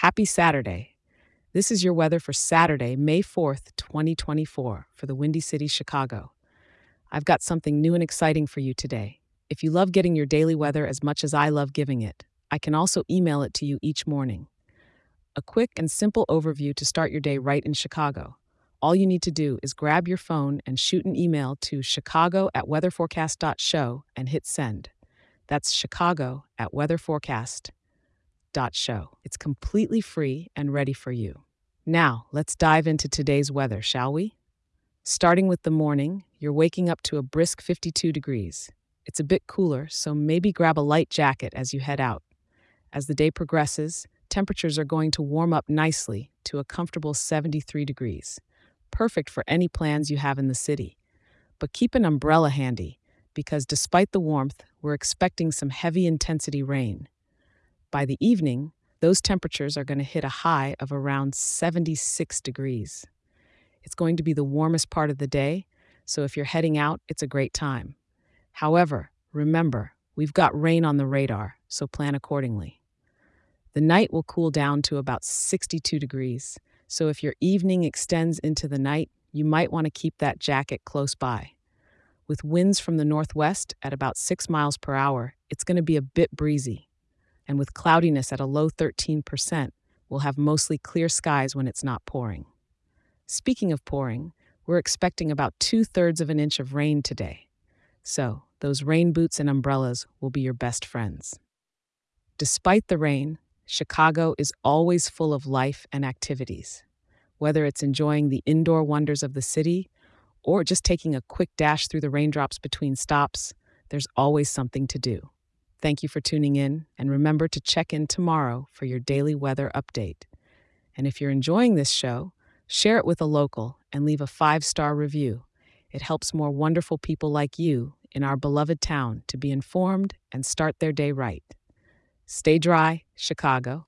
Happy Saturday. This is your weather for Saturday, May 4th, 2024, for the Windy City, Chicago. I've got something new and exciting for you today. If you love getting your daily weather as much as I love giving it, I can also email it to you each morning. A quick and simple overview to start your day right in Chicago. All you need to do is grab your phone and shoot an email to chicago@weatherforecast.show and hit send. That's chicago@weatherforecast.show. It's completely free and ready for you. Now, let's dive into today's weather, shall we? Starting with the morning, you're waking up to a brisk 52 degrees. It's a bit cooler, so maybe grab a light jacket as you head out. As the day progresses, temperatures are going to warm up nicely to a comfortable 73 degrees, perfect for any plans you have in the city. But keep an umbrella handy, because despite the warmth, we're expecting some heavy intensity rain. By the evening, those temperatures are going to hit a high of around 76 degrees. It's going to be the warmest part of the day, so if you're heading out, it's a great time. However, remember, we've got rain on the radar, so plan accordingly. The night will cool down to about 62 degrees, so if your evening extends into the night, you might want to keep that jacket close by. With winds from the northwest at about 6 miles per hour, it's going to be a bit breezy. And with cloudiness at a low 13%, we'll have mostly clear skies when it's not pouring. Speaking of pouring, we're expecting about 2/3 of an inch of rain today. So, those rain boots and umbrellas will be your best friends. Despite the rain, Chicago is always full of life and activities. Whether it's enjoying the indoor wonders of the city or just taking a quick dash through the raindrops between stops, there's always something to do. Thank you for tuning in, and remember to check in tomorrow for your daily weather update. And if you're enjoying this show, share it with a local and leave a 5-star review. It helps more wonderful people like you in our beloved town to be informed and start their day right. Stay dry, Chicago.